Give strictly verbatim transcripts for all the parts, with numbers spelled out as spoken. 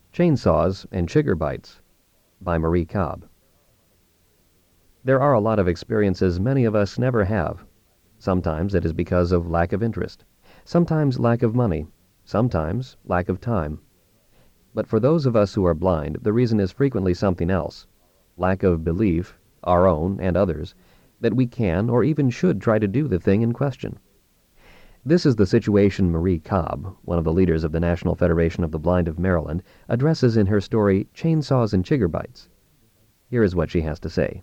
Chainsaws and Chigger Bites by Marie Cobb. There are a lot of experiences many of us never have. Sometimes it is because of lack of interest, sometimes lack of money, sometimes lack of time. But for those of us who are blind, the reason is frequently something else: lack of belief, our own and others, that we can or even should try to do the thing in question. This is the situation Marie Cobb, one of the leaders of the National Federation of the Blind of Maryland, addresses in her story Chainsaws and Chigger Bites. Here is what she has to say.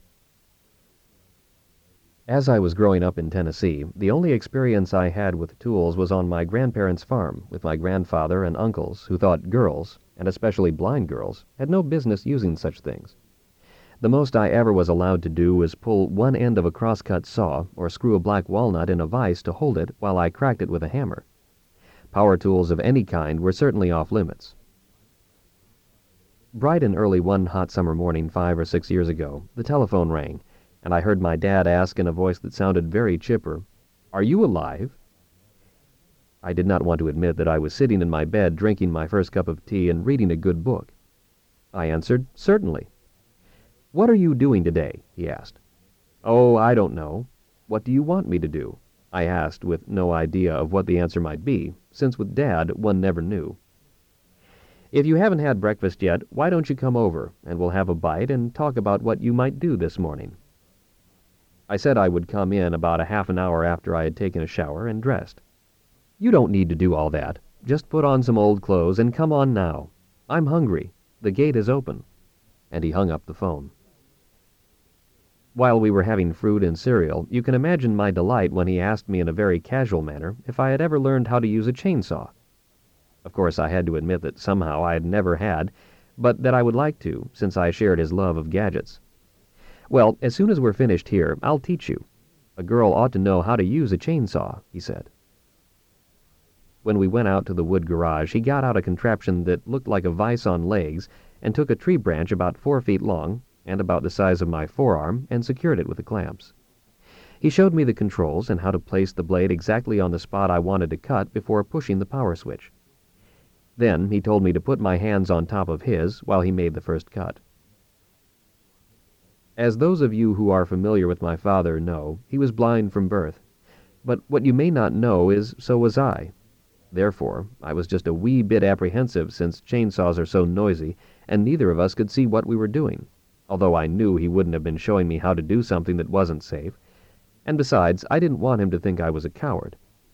As I was growing up in Tennessee, the only experience I had with tools was on my grandparents' farm with my grandfather and uncles who thought girls, and especially blind girls, had no business using such things. The most I ever was allowed to do was pull one end of a crosscut saw or screw a black walnut in a vise to hold it while I cracked it with a hammer. Power tools of any kind were certainly off limits. Bright and early one hot summer morning five or six years ago, the telephone rang, and I heard my dad ask in a voice that sounded very chipper, "Are you alive?" I did not want to admit that I was sitting in my bed drinking my first cup of tea and reading a good book. I answered, "Certainly." "What are you doing today?" he asked. "Oh, I don't know. What do you want me to do?" I asked, with no idea of what the answer might be, since with Dad one never knew. "If you haven't had breakfast yet, why don't you come over, and we'll have a bite and talk about what you might do this morning." I said I would come in about a half an hour after I had taken a shower and dressed. "You don't need to do all that. Just put on some old clothes and come on now. I'm hungry. The gate is open." And he hung up the phone. While we were having fruit and cereal, you can imagine my delight when he asked me in a very casual manner if I had ever learned how to use a chainsaw. Of course, I had to admit that somehow I had never had, but that I would like to, since I shared his love of gadgets. "Well, as soon as we're finished here, I'll teach you. A girl ought to know how to use a chainsaw," he said. When we went out to the wood garage, he got out a contraption that looked like a vise on legs and took a tree branch about four feet long and about the size of my forearm and secured it with the clamps. He showed me the controls and how to place the blade exactly on the spot I wanted to cut before pushing the power switch. Then he told me to put my hands on top of his while he made the first cut. As those of you who are familiar with my father know, he was blind from birth. But what you may not know is so was I. Therefore, I was just a wee bit apprehensive since chainsaws are so noisy and neither of us could see what we were doing, although I knew he wouldn't have been showing me how to do something that wasn't safe, and besides, I didn't want him to think I was a coward.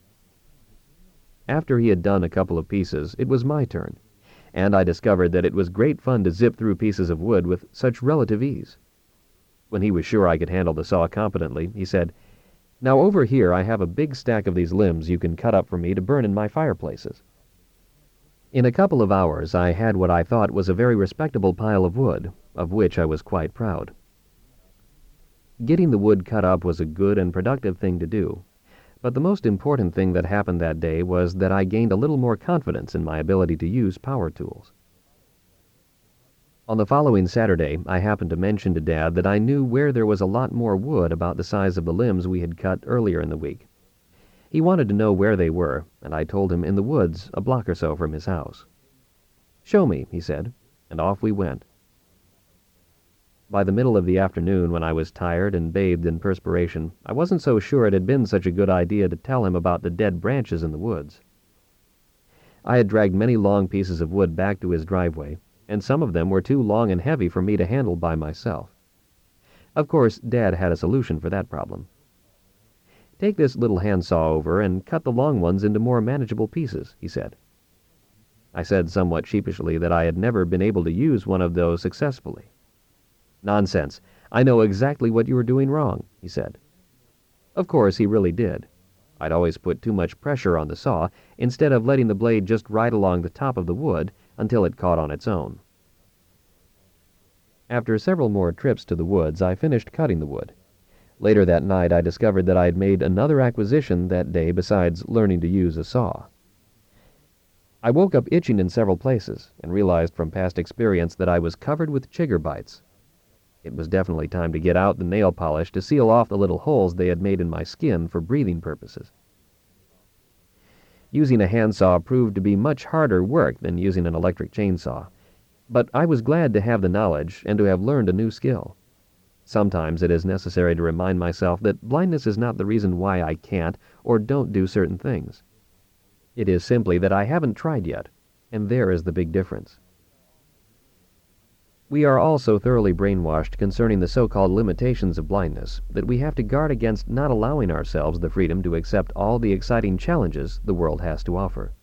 After he had done a couple of pieces, it was my turn, and I discovered that it was great fun to zip through pieces of wood with such relative ease. When he was sure I could handle the saw competently, he said, "Now over here I have a big stack of these limbs you can cut up for me to burn in my fireplaces." In a couple of hours I had what I thought was a very respectable pile of wood, of which I was quite proud. Getting the wood cut up was a good and productive thing to do, but the most important thing that happened that day was that I gained a little more confidence in my ability to use power tools. On the following Saturday, I happened to mention to Dad that I knew where there was a lot more wood about the size of the limbs we had cut earlier in the week. He wanted to know where they were, and I told him in the woods a block or so from his house. "Show me," he said, and off we went. By the middle of the afternoon, when I was tired and bathed in perspiration, I wasn't so sure it had been such a good idea to tell him about the dead branches in the woods. I had dragged many long pieces of wood back to his driveway, and some of them were too long and heavy for me to handle by myself. Of course, Dad had a solution for that problem. "Take this little handsaw over and cut the long ones into more manageable pieces," he said. I said somewhat sheepishly that I had never been able to use one of those successfully. "Nonsense. I know exactly what you were doing wrong," he said. Of course, he really did. I'd always put too much pressure on the saw instead of letting the blade just ride along the top of the wood until it caught on its own. After several more trips to the woods, I finished cutting the wood. Later that night, I discovered that I had made another acquisition that day besides learning to use a saw. I woke up itching in several places and realized from past experience that I was covered with chigger bites. It was definitely time to get out the nail polish to seal off the little holes they had made in my skin for breathing purposes. Using a handsaw proved to be much harder work than using an electric chainsaw, But I was glad to have the knowledge and to have learned a new skill. Sometimes it is necessary to remind myself that blindness is not the reason why I can't or don't do certain things. It is simply that I haven't tried yet, and there is the big difference. We are all so thoroughly brainwashed concerning the so-called limitations of blindness that we have to guard against not allowing ourselves the freedom to accept all the exciting challenges the world has to offer.